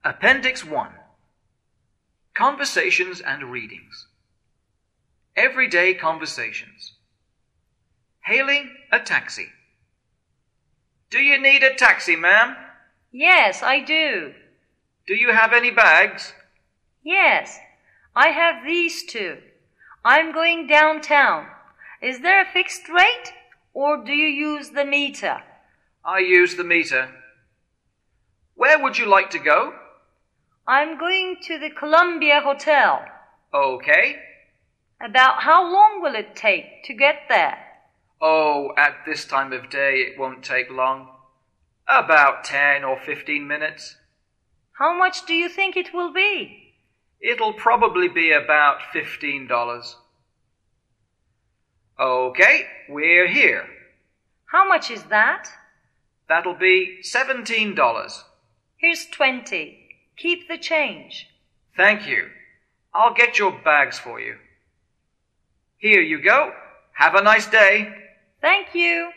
Appendix 1. Conversations and Readings. Everyday Conversations. Hailing a taxi. Do you need a taxi, ma'am? Yes, I do. Do you have any bags? Yes, I have these two. I'm going downtown. Is there a fixed rate, or do you use the meter? I use the meter. Where would you like to go? I'm going to the Columbia Hotel. Okay. About how long will it take to get there? Oh, at this time of day it won't take long. About 10 or 15 minutes. How much do you think it will be? It'll probably be about $15. Okay, we're here. How much is that? That'll be $17. Here's 20. Keep the change. Thank you. I'll get your bags for you. Here you go. Have a nice day. Thank you.